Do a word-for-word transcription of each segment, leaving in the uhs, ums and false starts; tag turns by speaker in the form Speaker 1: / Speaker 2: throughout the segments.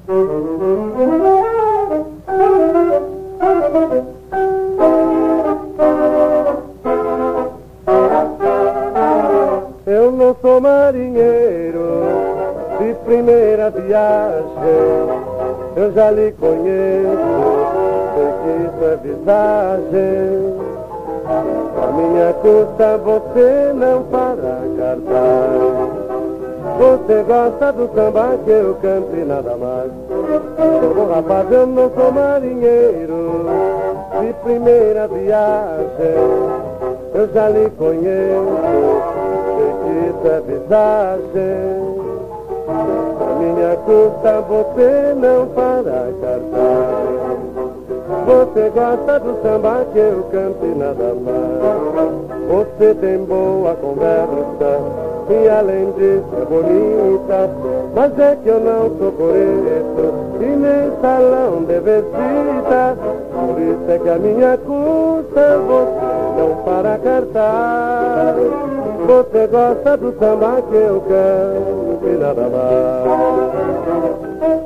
Speaker 1: Eu não sou marinheiro de primeira viagem, eu já lhe conheço, sei que isso é visagem. A minha custa você não para cartaz. Você gosta do samba que eu canto e nada mais. Ô rapaz, eu não sou marinheiro de primeira viagem, eu já lhe conheço, sei que isso é visagem. A minha custa você não para cartaz. Você gosta do samba que eu canto e nada mais. Você tem boa conversa e além disso é bonita, mas é que eu não sou coreto e nem salão de visita. Por isso é que a minha custa você não para cartaz. Você gosta do samba que eu canto e nada mais.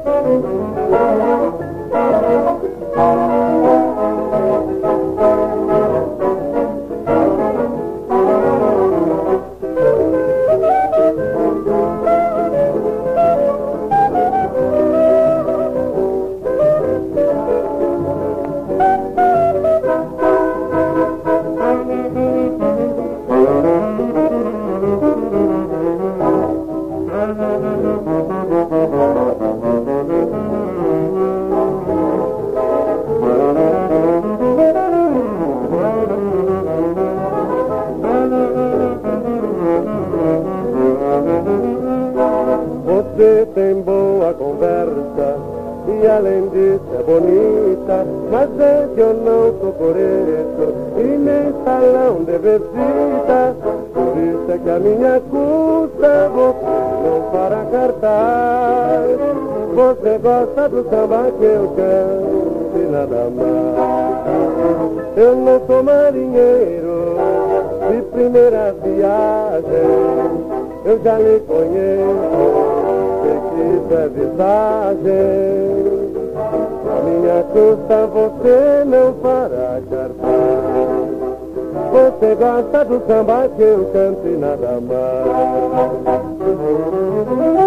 Speaker 1: Você tem boa conversa e além disso é bonita, mas é que eu não sou coreto e nem salão de visita. Por isso é que a minha custa você não para cartaz. Você gosta do samba que eu canto e nada mais. Eu não sou marinheiro de primeira viagem, eu já lhe conheço, isso é visagem. A minha custa você não para cartaz. Você gosta do samba que eu canto e nada mais.